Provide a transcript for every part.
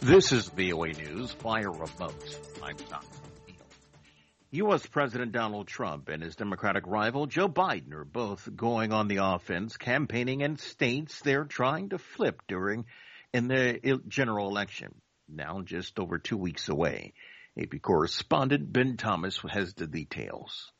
This is VOA News via remote. I'm Tom Neal. U.S. President Donald Trump and his Democratic rival Joe Biden are both going on the offense, campaigning in states they're trying to flip in the general election, now just over 2 weeks away. AP correspondent Ben Thomas has the details.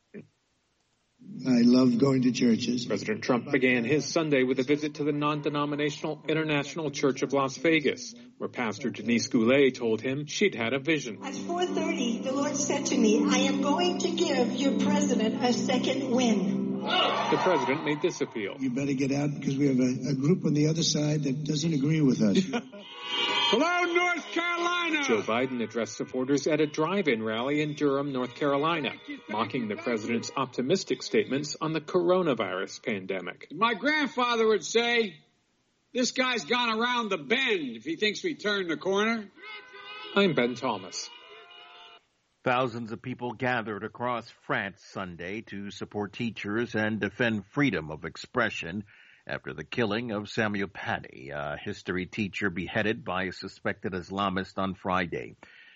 I love going to churches. President Trump began his Sunday with a visit to the non-denominational International Church of Las Vegas, where Pastor Denise Goulet told him she'd had a vision. At 4:30, the Lord said to me, I am going to give your president a second win. The president made this appeal. You better get out because we have a group on the other side that doesn't agree with us. Hello, North Carolina! Joe Biden addressed supporters at a drive-in rally in Durham, North Carolina, mocking the president's optimistic statements on the coronavirus pandemic. My grandfather would say, this guy's gone around the bend if he thinks we turned the corner. I'm Ben Thomas. Thousands of people gathered across France Sunday to support teachers and defend freedom of expression after the killing of Samuel Paty, a history teacher beheaded by a suspected Islamist on Friday.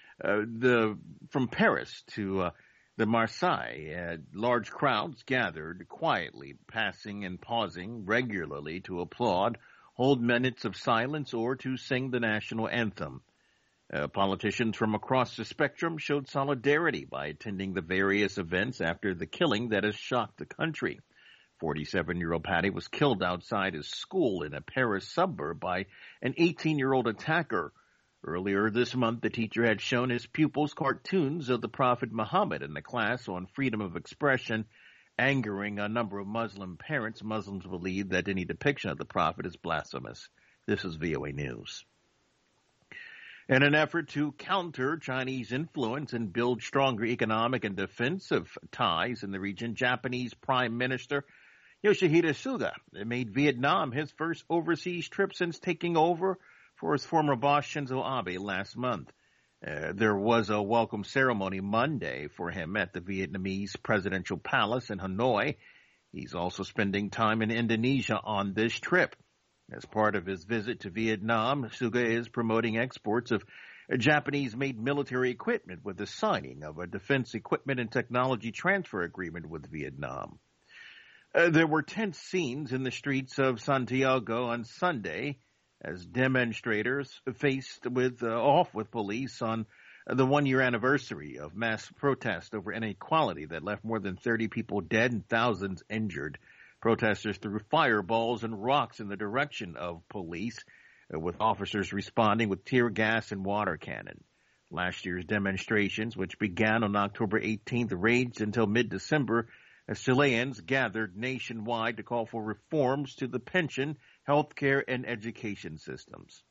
From Paris to the Marseille, large crowds gathered quietly, passing and pausing regularly to applaud, hold minutes of silence, or to sing the national anthem. Politicians from across the spectrum showed solidarity by attending the various events after the killing that has shocked the country. 47-year-old Paty was killed outside his school in a Paris suburb by an 18-year-old attacker. Earlier this month, the teacher had shown his pupils cartoons of the Prophet Muhammad in the class on freedom of expression, angering a number of Muslim parents. Muslims believe that any depiction of the Prophet is blasphemous. This is VOA News. In an effort to counter Chinese influence and build stronger economic and defensive ties in the region, Japanese Prime Minister Yoshihide Suga made Vietnam his first overseas trip since taking over for his former boss Shinzo Abe last month. There was a welcome ceremony Monday for him at the Vietnamese presidential palace in Hanoi. He's also spending time in Indonesia on this trip. As part of his visit to Vietnam, Suga is promoting exports of Japanese-made military equipment with the signing of a defense equipment and technology transfer agreement with Vietnam. There were tense scenes in the streets of Santiago on Sunday as demonstrators faced off with police on the one-year anniversary of mass protest over inequality that left more than 30 people dead and thousands injured. Protesters threw fireballs and rocks in the direction of police, with officers responding with tear gas and water cannon. Last year's demonstrations, which began on October 18th, raged until mid-December as Chileans gathered nationwide to call for reforms to the pension, health care, and education systems.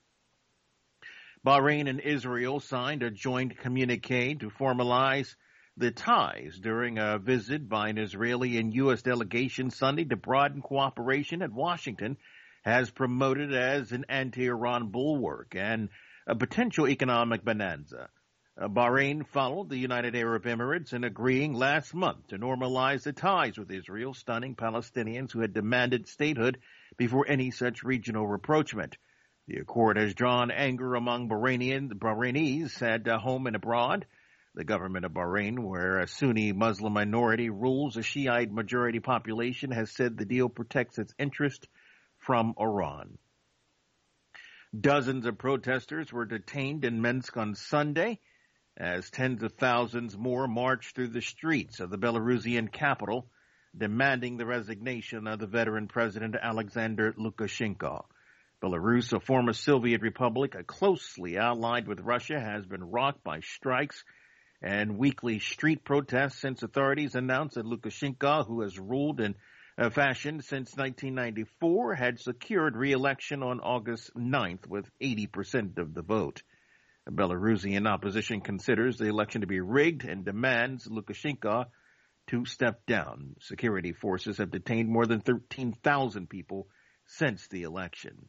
Bahrain and Israel signed a joint communique to formalize the ties during a visit by an Israeli and U.S. delegation Sunday to broaden cooperation at Washington has promoted as an anti-Iran bulwark and a potential economic bonanza. Bahrain followed the United Arab Emirates in agreeing last month to normalize the ties with Israel, stunning Palestinians who had demanded statehood before any such regional rapprochement. The accord has drawn anger among Bahrainis at home and abroad. The government of Bahrain, where a Sunni Muslim minority rules a Shiite majority population, has said the deal protects its interest from Iran. Dozens of protesters were detained in Minsk on Sunday as tens of thousands more marched through the streets of the Belarusian capital, demanding the resignation of the veteran president Alexander Lukashenko. Belarus, a former Soviet republic closely allied with Russia, has been rocked by strikes and weekly street protests since authorities announced that Lukashenko, who has ruled in fashion since 1994, had secured re-election on August 9th with 80% of the vote. The Belarusian opposition considers the election to be rigged and demands Lukashenko to step down. Security forces have detained more than 13,000 people since the election.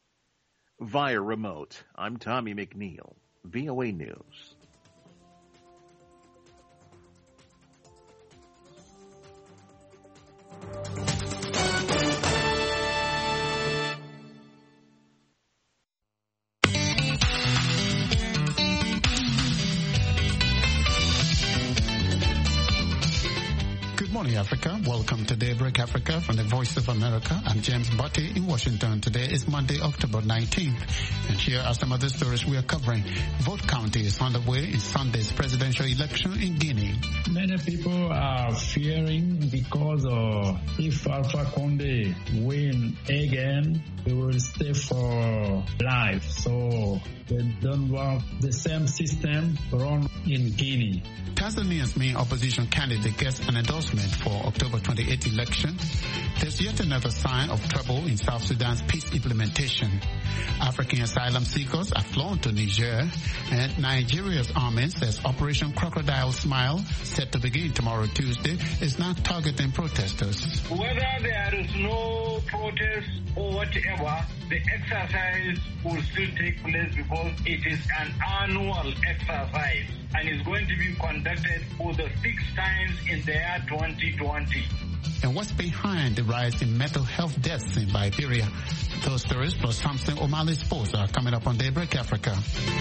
Via remote, I'm Tommy McNeil, VOA News. morning, Africa. Welcome to Daybreak Africa from the Voice of America. I'm James Botti in Washington. Today is Monday, October 19th. And here are some of the stories we are covering. Vote counting is underway in Sunday's presidential election in Guinea. Many people are fearing because if Alpha Condé win again, he will stay for life. So they don't want the same system run in Guinea. Tanzania's main opposition candidate gets an endorsement for October 28th election. There's yet another sign of trouble in South Sudan's peace implementation. African asylum seekers are flown to Niger, and Nigeria's army says Operation Crocodile Smile, set to begin tomorrow Tuesday, is now targeting protesters. Whether there is no protest or whatever, the exercise will still take place because it is an annual exercise and is going to be conducted for the 6th time in the year 2020. And what's behind the rise in mental health deaths in Liberia? Those stories plus Samson O'Malley's Sports are coming up on Daybreak Africa.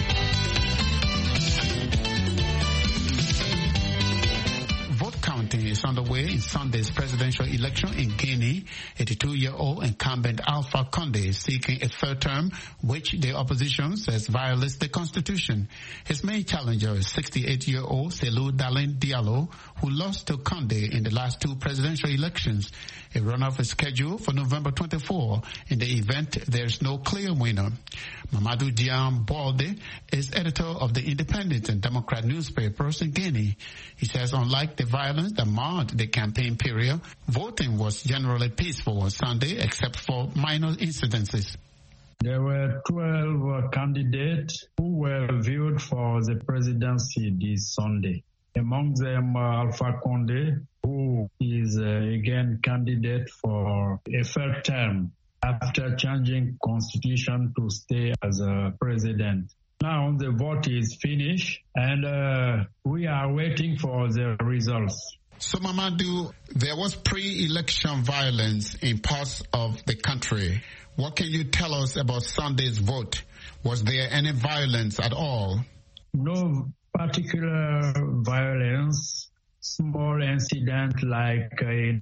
Vote counting is underway in Sunday's presidential election in Guinea. 82-year-old incumbent Alpha Condé is seeking a third term, which the opposition says violates the constitution. His main challenger is 68-year-old Cellou Dalein Diallo, who lost to Condé in the last two presidential elections. A runoff is scheduled for November 24. In the event, there's no clear winner. Mamadou Diam Balde is editor of the Independent and Democrat newspapers in Guinea. He says unlike the violence that marred the campaign period, voting was generally peaceful on Sunday except for minor incidences. There were 12 candidates who were viewed for the presidency this Sunday. Among them, Alpha Condé, who is again candidate for a third term after changing constitution to stay as a president. Now the vote is finished and we are waiting for the results. So Mamadou, there was pre-election violence in parts of the country. What can you tell us about Sunday's vote? Was there any violence at all? No particular violence. Small incident like in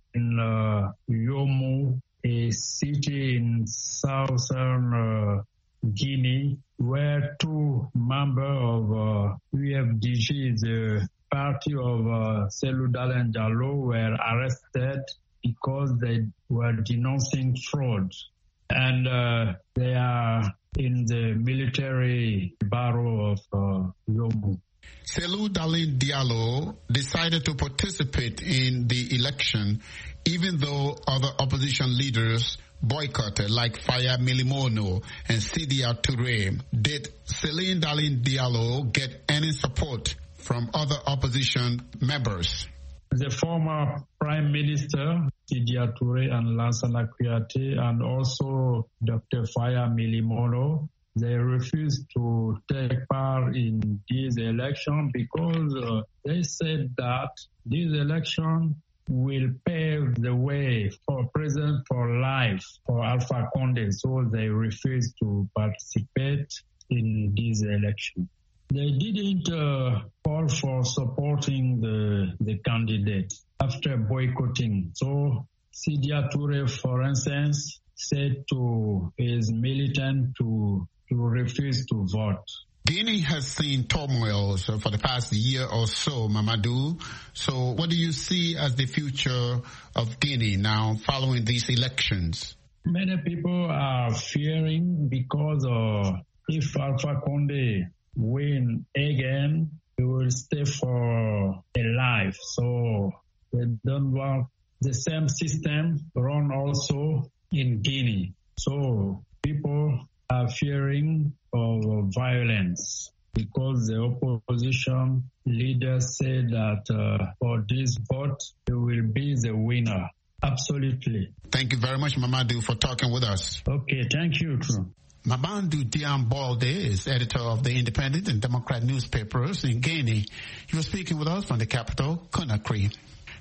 Yomu, a city in southern Guinea, where two members of UFDG, the party of Cellou Dalein Diallo, were arrested because they were denouncing fraud. And they are in the military barrow of Yomu. Cellou Dalein Diallo decided to participate in the election even though other opposition leaders boycotted, like Faya Milimono and Sidia Touré. Did Cellou Dalein Diallo get any support from other opposition members? The former Prime Minister, Sidia Touré and Lansana Kouyaté, and also Dr. Faya Milimono, they refused to take part in this election because they said that this election will pave the way for president for life for Alpha Condé, so they refused to participate in this election. They didn't call for supporting the candidate after boycotting. So Sidia Touré, for instance, said to his militant to refuse to vote. Guinea has seen turmoil for the past year or so, Mamadou. So what do you see as the future of Guinea now following these elections? Many people are fearing because if Alpha Condé win again, he will stay for a life. So they don't want the same system run also in Guinea. So people are fearing of violence because the opposition leaders say that for this vote, he will be the winner. Absolutely. Thank you very much, Mamadou, for talking with us. Okay, thank you. Mamadou Diam Balde is editor of the Independent and Democrat newspapers in Guinea. He was speaking with us from the capital, Conakry.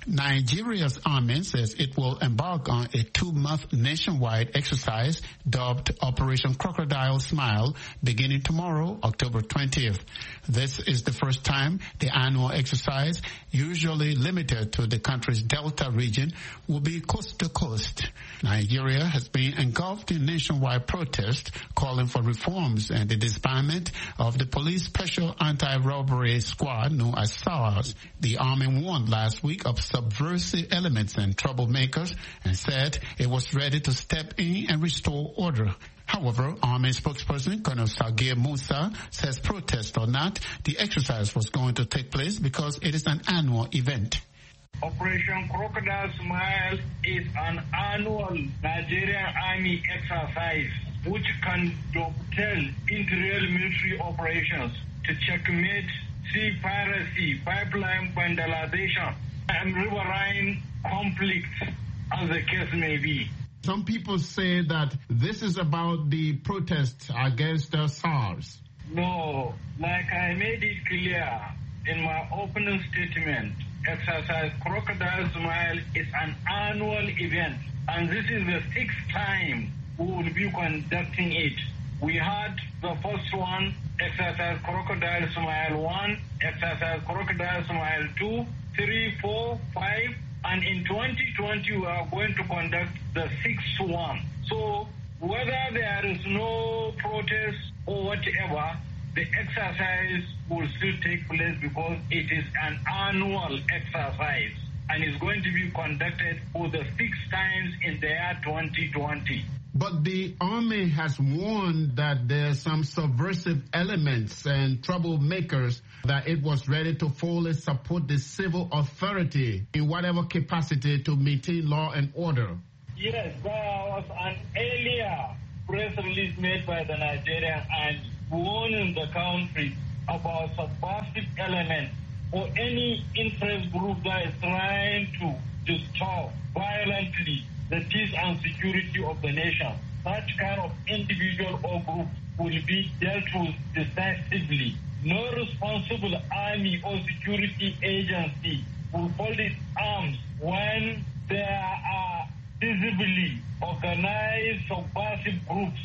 Nigeria's army says it will embark on a 2-month nationwide exercise dubbed Operation Crocodile Smile beginning tomorrow, October 20th. This is the first time the annual exercise, usually limited to the country's Delta region, will be coast to coast. Nigeria has been engulfed in nationwide protests calling for reforms and the disbandment of the Police Special Anti-Robbery Squad known as SARS. The army warned last week of subversive elements and troublemakers and said it was ready to step in and restore order. However, Army spokesperson Colonel Sagir Musa says, protest or not, the exercise was going to take place because it is an annual event. Operation Crocodile Smile is an annual Nigerian Army exercise which can dovetail into real military operations to checkmate sea piracy, pipeline vandalization, and riverine conflicts, as the case may be. Some people say that this is about the protests against SARS. No, like I made it clear in my opening statement, Exercise Crocodile Smile is an annual event, and this is the 6th time we will be conducting it. We had the first one, Exercise Crocodile Smile 1, Exercise Crocodile Smile 2, 3, 4, 5, and in 2020 we are going to conduct the 6th one. So whether there is no protest or whatever, the exercise will still take place because it is an annual exercise and is going to be conducted for the 6th times in the year 2020. But the army has warned that there's some subversive elements and troublemakers, that it was ready to fully support the civil authority in whatever capacity to maintain law and order. Yes, there was an earlier press release made by the Nigerian Army warning the country about subversive elements or any interest group that is trying to disturb violently the peace and security of the nation. Such kind of individual or group will be dealt with decisively. No responsible army or security agency will fold its arms when there are visibly organized subversive groups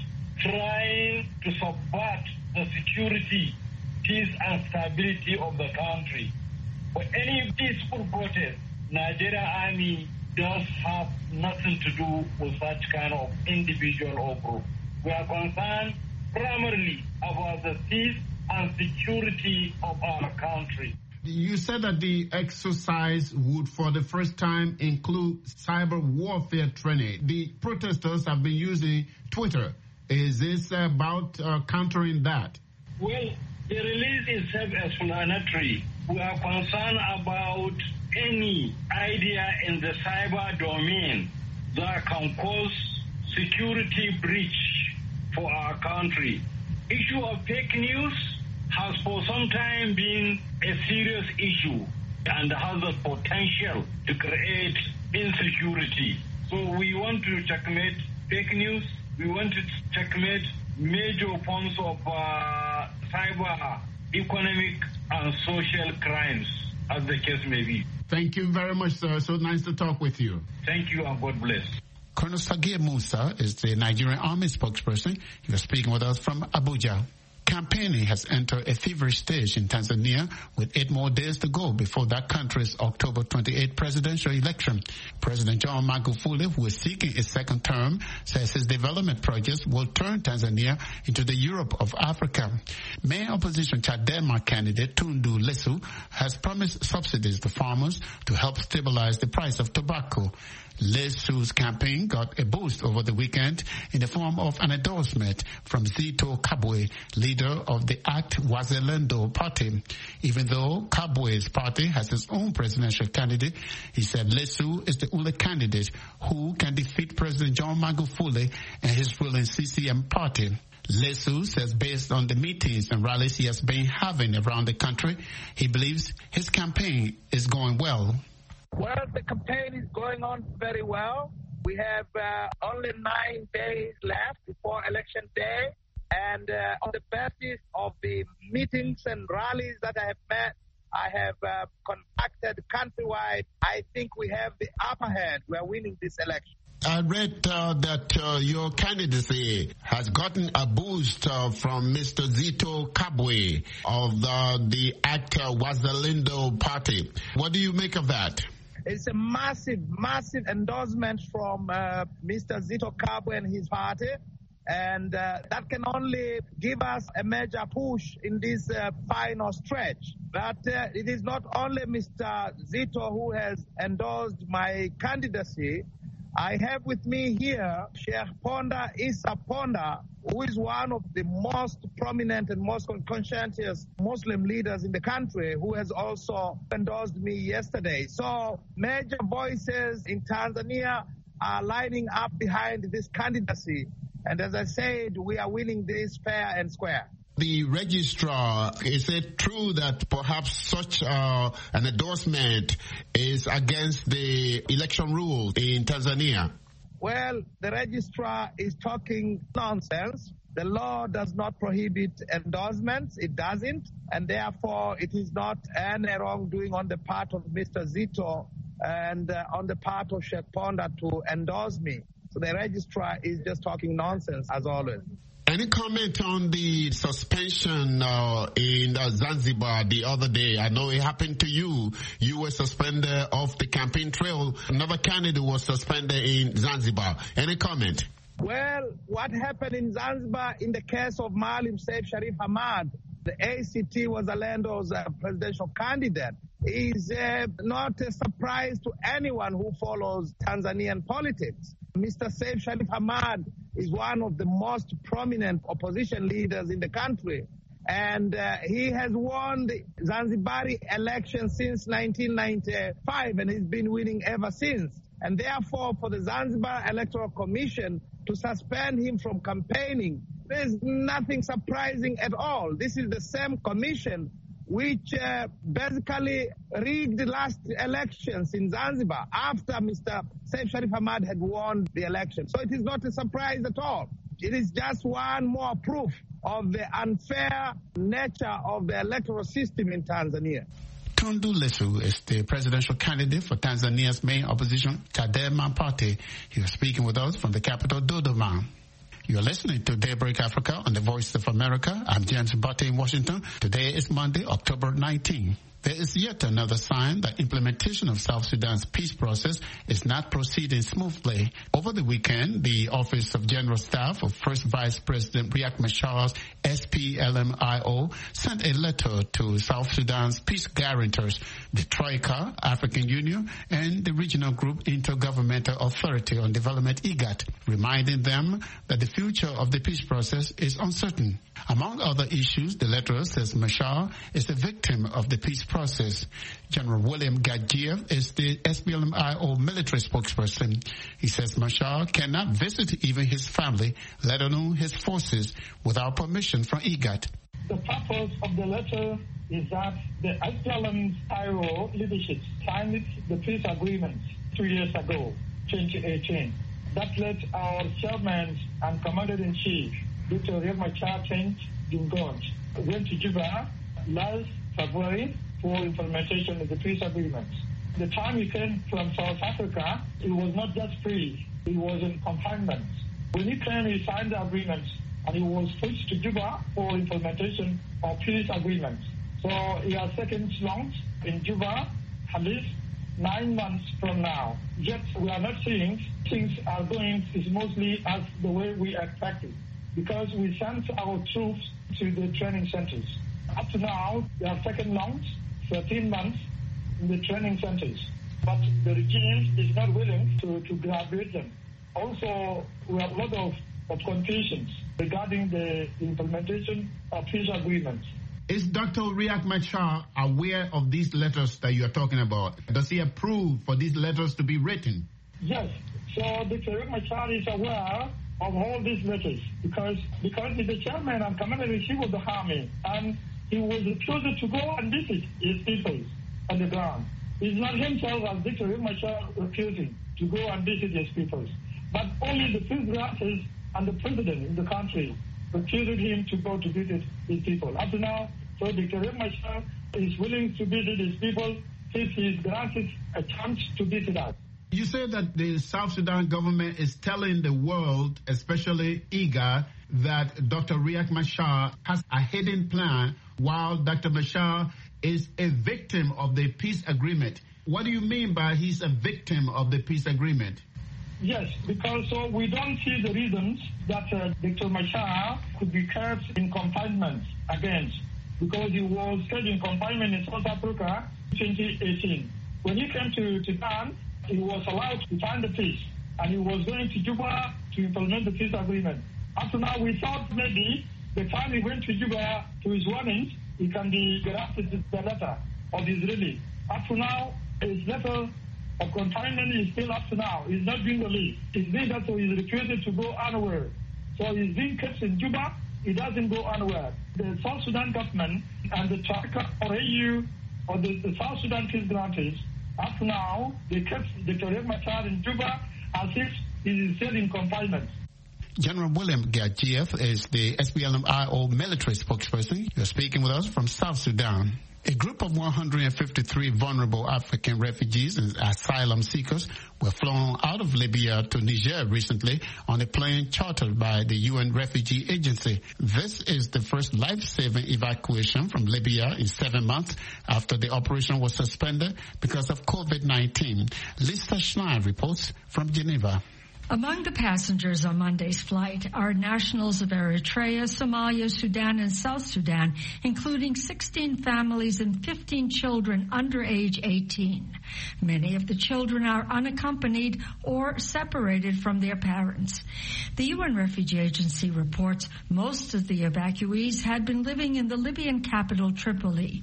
trying to subvert the security, peace and stability of the country. For any peaceful protest, Nigerian Army does have nothing to do with such kind of individual or group. We are concerned primarily about the peace and security of our country. You said that the exercise would, for the first time, include cyber warfare training. The protesters have been using Twitter. Is this about countering that? Well, the release is self-explanatory. We are concerned about any idea in the cyber domain that can cause security breach for our country. Issue of fake news has for some time been a serious issue and has the potential to create insecurity. So we want to checkmate fake news. We want to checkmate major forms of cyber economic and social crimes, as the case may be. Thank you very much, sir. So nice to talk with you. Thank you and God bless. Colonel Sagir Musa is the Nigerian Army spokesperson. He was speaking with us from Abuja. Campaigning has entered a feverish stage in Tanzania with 8 more days to go before that country's October 28 presidential election. President John Magufuli, who is seeking a second term, says his development projects will turn Tanzania into the Europe of Africa. Main opposition Chadema candidate Tundu Lissu has promised subsidies to farmers to help stabilize the price of tobacco. Lissu's campaign got a boost over the weekend in the form of an endorsement from Zito Kabwe, leader of the Act Wazalendo party. Even though Kabwe's party has its own presidential candidate, he said Lissu is the only candidate who can defeat President John Magufuli and his ruling CCM party. Lissu says based on the meetings and rallies he has been having around the country, he believes his campaign is going well. Well, the campaign is going on very well. We have only 9 days left before election day. And on the basis of the meetings and rallies that I have met I have conducted countrywide. I think we have the upper hand. We are winning this election. I read that your candidacy has gotten a boost from Mr. Zitto Kabwe of the actor Wazalendo Party. What do you make of that? It's a massive endorsement from Mr. Zitto Kabwe and his party. And that can only give us a major push in this final stretch. But it is not only Mr. Zitto who has endorsed my candidacy. I have with me here Sheikh Ponda Issa Ponda, who is one of the most prominent and most conscientious Muslim leaders in the country, who has also endorsed me yesterday. So major voices in Tanzania are lining up behind this candidacy. And as I said, we are winning this fair and square. The registrar, is it true that perhaps such an endorsement is against the election rules in Tanzania? Well, the registrar is talking nonsense. The law does not prohibit endorsements. It doesn't. And therefore, it is not any wrongdoing on the part of Mr. Zitto and on the part of Sheikh Ponda to endorse me. So the registrar is just talking nonsense, as always. Any comment on the suspension in Zanzibar the other day? I know it happened to you. You were suspended off the campaign trail. Another candidate was suspended in Zanzibar. Any comment? Well, what happened in Zanzibar in the case of Maalim Seif Sharif Hamad, the ACT Wazalendo's presidential candidate, is not a surprise to anyone who follows Tanzanian politics. Mr. Seif Sharif Hamad is one of the most prominent opposition leaders in the country. And he has won the Zanzibari election since 1995, and he's been winning ever since. And therefore, for the Zanzibar Electoral Commission to suspend him from campaigning, there's nothing surprising at all. This is the same commission which basically rigged the last elections in Zanzibar after Mr. Seif Sharif Hamad had won the election. So it is not a surprise at all. It is just one more proof of the unfair nature of the electoral system in Tanzania. Tundu Lissu is the presidential candidate for Tanzania's main opposition, Chadema Party. He was speaking with us from the capital, Dodoma. You're listening to Daybreak Africa on the Voice of America. I'm James Butte in Washington. Today is Monday, October 19. There is yet another sign that implementation of South Sudan's peace process is not proceeding smoothly. Over the weekend, the Office of General Staff of First Vice President Riek Machar's SPLMIO sent a letter to South Sudan's peace guarantors, the Troika, African Union, and the regional group Intergovernmental Authority on Development, IGAD, reminding them that the future of the peace process is uncertain. Among other issues, the letter says Machar is a victim of the peace process. General William Gagiev is the SPLMIO military spokesperson. He says Machar cannot visit even his family, let alone his forces, without permission from IGAD. The purpose of the letter is that the SPLMIO leadership signed the peace agreement 2 years ago, 2018. That let our chairman and commander-in-chief, Dr. Riek Machar Jungot, went to Juba last February for implementation of the peace agreement. The time he came from South Africa, he was not just free, he was in confinement. When he came, he signed the agreement and he was pushed to Juba for implementation of peace agreement. So he has taken long in Juba, at least 9 months from now. Yet we are not seeing things are going smoothly as the way we expected, because we sent our troops to the training centers. Up to now, they have taken long, 13 months in the training centers. But the regime is not willing to graduate them. Also, we have a lot of confusions regarding the implementation of peace agreements. Is Dr. Riek Machar aware of these letters that you are talking about? Does he approve for these letters to be written? Yes. So Dr. Riek Machar is aware of all these letters because he's the chairman and commander-in-chief of the army, and he was refused to go and visit his people on the ground. It's not himself as Dr. Riek Machar refusing to go and visit his people, but only the peace grantors and the president in the country refused him to go to visit his people. Up to now, So Dr. Riek Machar is willing to visit his people if he is granted a chance to visit us. You said that the South Sudan government is telling the world, especially IGAD, that Dr. Riek Machar has a hidden plan while Dr. Machar is a victim of the peace agreement. What do you mean by he's a victim of the peace agreement? Yes, because we don't see the reasons that Dr. Machar could be kept in confinement against, because he was kept in confinement in South Africa in 2018. When he came to Sudan, he was allowed to sign the peace, and he was going to Juba to implement the peace agreement. Up to now, we thought maybe the time he went to Juba to his warnings, he can be granted the letter of his release. Up to now, his letter of confinement is still up to now. He's not being released. It's being that so he's refused to go anywhere. So he's being kept in Juba. He doesn't go anywhere. The South Sudan government and the Troika or AU or the South Sudan peace grantees, up to now, they kept Dr. Riek Machar in Juba as if he is still in confinement. General William Gajiev is the SPLM-IO military spokesperson. You're speaking with us from South Sudan. A group of 153 vulnerable African refugees and asylum seekers were flown out of Libya to Niger recently on a plane chartered by the UN Refugee Agency. This is the first life-saving evacuation from Libya in 7 months after the operation was suspended because of COVID-19. Lisa Schlein reports from Geneva. Among the passengers on Monday's flight are nationals of Eritrea, Somalia, Sudan, and South Sudan, including 16 families and 15 children under age 18. Many of the children are unaccompanied or separated from their parents. The UN Refugee Agency reports most of the evacuees had been living in the Libyan capital, Tripoli.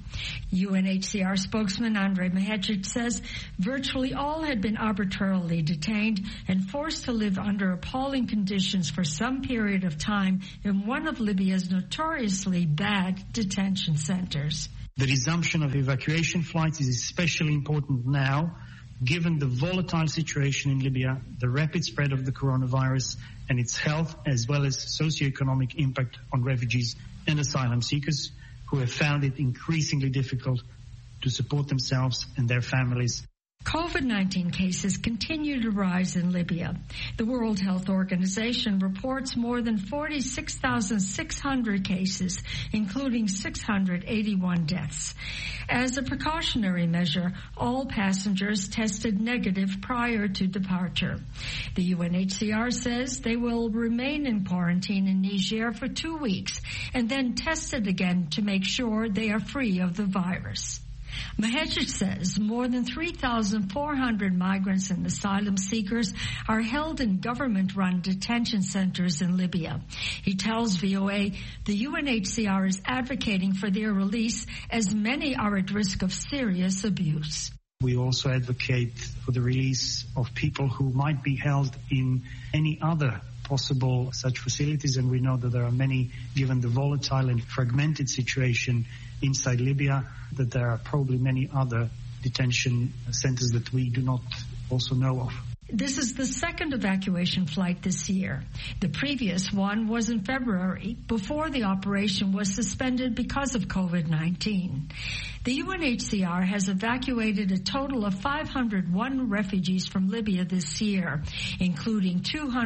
UNHCR spokesman Andre Mehedjic says virtually all had been arbitrarily detained and forced to live under appalling conditions for some period of time in one of Libya's notoriously bad detention centers. The resumption of evacuation flights is especially important now, given the volatile situation in Libya, the rapid spread of the coronavirus, and its health as well as socioeconomic impact on refugees and asylum seekers who have found it increasingly difficult to support themselves and their families. COVID-19 cases continue to rise in Libya. The World Health Organization reports more than 46,600 cases, including 681 deaths. As a precautionary measure, all passengers tested negative prior to departure. The UNHCR says they will remain in quarantine in Niger for 2 weeks and then tested again to make sure they are free of the virus. Mehedjic says more than 3,400 migrants and asylum seekers are held in government-run detention centers in Libya. He tells VOA the UNHCR is advocating for their release as many are at risk of serious abuse. We also advocate for the release of people who might be held in any other possible such facilities, and we know that there are many, given the volatile and fragmented situation inside Libya, that there are probably many other detention centers that we do not also know of. This is the second evacuation flight this year. The previous one was in February, before the operation was suspended because of COVID-19. The UNHCR has evacuated a total of 501 refugees from Libya this year, including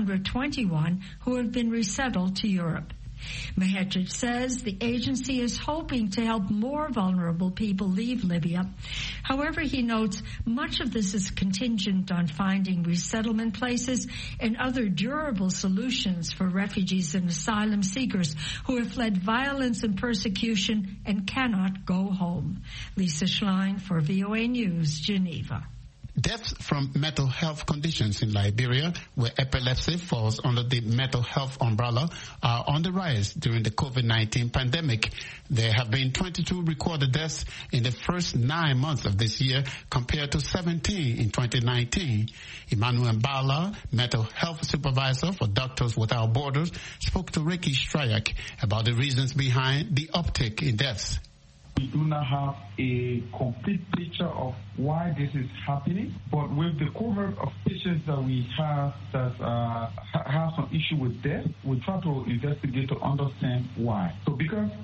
221 who have been resettled to Europe. Mehedjic says the agency is hoping to help more vulnerable people leave Libya. However, he notes much of this is contingent on finding resettlement places and other durable solutions for refugees and asylum seekers who have fled violence and persecution and cannot go home. Lisa Schlein for VOA News, Geneva. Deaths from mental health conditions in Liberia, where epilepsy falls under the mental health umbrella, are on the rise during the COVID-19 pandemic. There have been 22 recorded deaths in the first 9 months of this year compared to 17 in 2019. Emmanuel Bala, mental health supervisor for Doctors Without Borders, spoke to Ricky Strayak about the reasons behind the uptick in deaths. We do not have a complete picture of why this is happening, but with the cohort of patients that we have that have some issue with death, we try to investigate to understand why. So because some of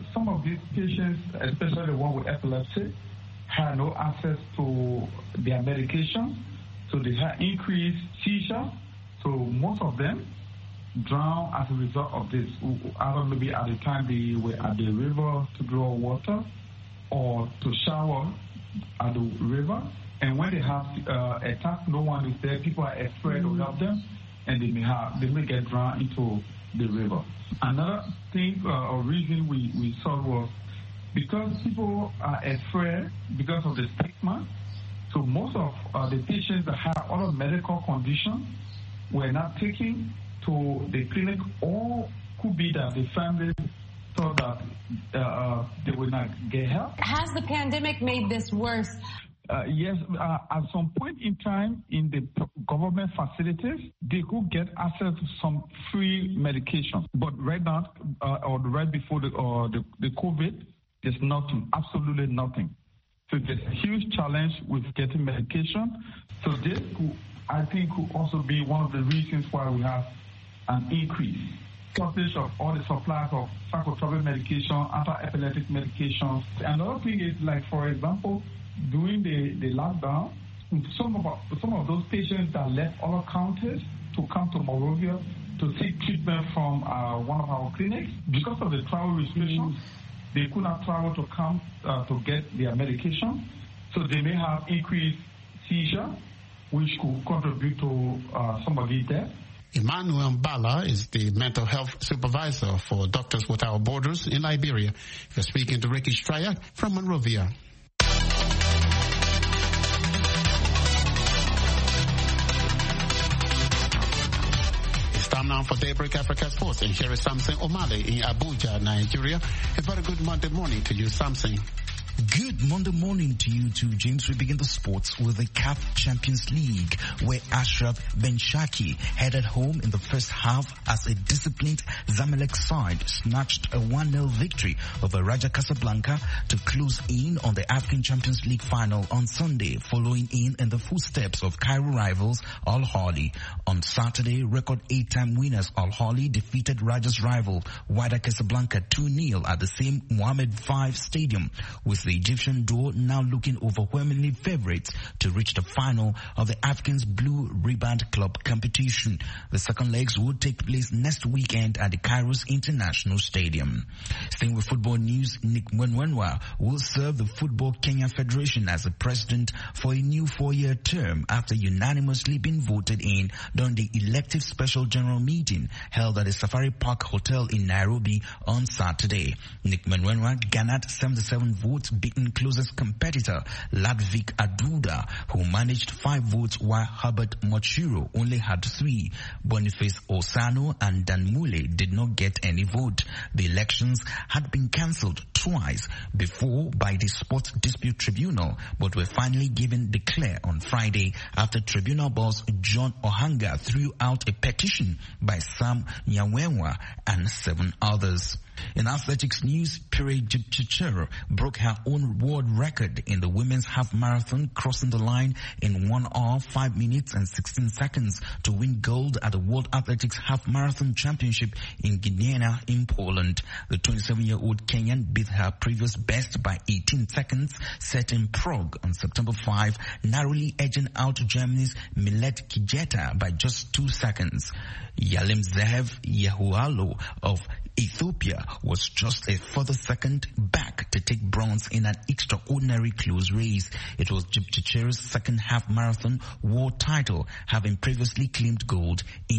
these patients, especially the one with epilepsy, had no access to their medication, so they had increased seizure. So most of them drowned as a result of this. Either maybe at the time they were at the river to draw water or to shower at the river. And when they have attack, no one is there. People are afraid to help them, and they may get drowned into the river. Another thing or reason we saw was because people are afraid because of the stigma. So most of the patients that have other medical conditions were not taken to the clinic, or could be that the family thought that they would not get help. Has the pandemic made this worse? Yes, at some point in time in the government facilities, they could get access to some free medication. But right now, or right before the COVID, there's nothing, absolutely nothing. So there's a huge challenge with getting medication. So this could, I think, could also be one of the reasons why we have an increase. Shortage of all the supplies of psychotropic medication, anti-epileptic medications. Another thing is, like, for example, during the lockdown, some of those patients that left other counties to come to Monrovia to seek treatment from one of our clinics, because of the travel restrictions, they could not travel to come to get their medication. So they may have increased seizure, which could contribute to somebody's death. Emmanuel Mbala is the mental health supervisor for Doctors Without Borders in Liberia. You're speaking to Ricky Stryer from Monrovia. Time now for Daybreak Africa Sports, and here is Samson Omale in Abuja, Nigeria. A very good Monday morning to you, Samson. Good Monday morning to you too, James. We begin the sports with the CAF Champions League, where Ashraf Ben Shaki headed home in the first half as a disciplined Zamalek side snatched a 1-0 victory over Raja Casablanca to close in on the African Champions League final on Sunday, following in the footsteps of Cairo rivals Al Ahly. On Saturday, record 8-time winners Al Ahly defeated Raja's rival Wydad Casablanca 2-0 at the same Mohammed V Stadium, with the Egyptian duo now looking overwhelmingly favorites to reach the final of the Africans Blue Riband Club competition. The second legs will take place next weekend at the Kairos International Stadium. Staying with football news, Nick Mwenwenwa will serve the Football Kenya Federation as the president for a new 4-year term after unanimously being voted in during the elective special general meeting held at the Safari Park Hotel in Nairobi on Saturday. Nick Mwenwenwa garnered 77 votes, beaten closest competitor Ladvik Aduda, who managed 5 votes, while Herbert Mochiro only had 3. Boniface Osano and Dan Mule did not get any vote. The elections had been cancelled twice before by the Sports Dispute Tribunal, but were finally given the clear on Friday after tribunal boss John Ohanga threw out a petition by Sam Nyawenwa and 7 others. In athletics news, Pire Jepchirchir broke her own world record in the women's half marathon, crossing the line in 1 hour, 5 minutes and 16 seconds to win gold at the World Athletics Half Marathon Championship in Gdynia in Poland. The 27-year-old Kenyan beat her previous best by 18 seconds set in Prague on September 5, narrowly edging out Germany's Millet Kijeta by just 2 seconds. Yalim Zehev Yehualo of Ethiopia was just a further second back to take bronze in an extraordinary close race. It was Jepchirchir's second half marathon world title, having previously claimed gold in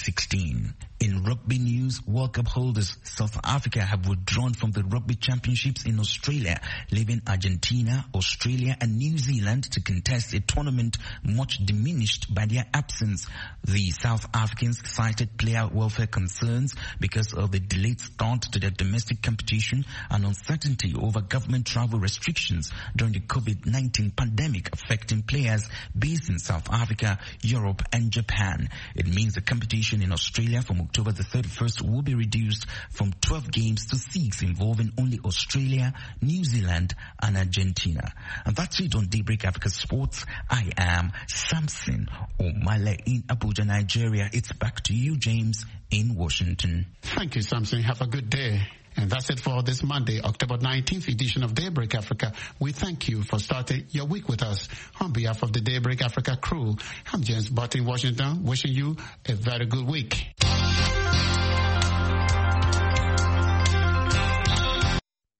2016. In rugby news, World Cup holders South Africa have withdrawn from the Rugby Championships in Australia, leaving Argentina, Australia and New Zealand to contest a tournament much diminished by their absence. The South Africans cited player welfare concerns because of the delayed start to their domestic competition and uncertainty over government travel restrictions during the COVID-19 pandemic affecting players based in South Africa, Europe and Japan. It means the competition in Australia from October the 31st will be reduced from 12 games to 6, involving only Australia, New Zealand and Argentina. And that's it on Daybreak Africa Sports. I am Samson Omale in Abuja, Nigeria. It's back to you, James, in Washington. Thank you, Samson. Have a good day. And that's it for this Monday, October 19th edition of Daybreak Africa. We thank you for starting your week with us. On behalf of the Daybreak Africa crew, I'm James Butt in Washington, wishing you a very good week.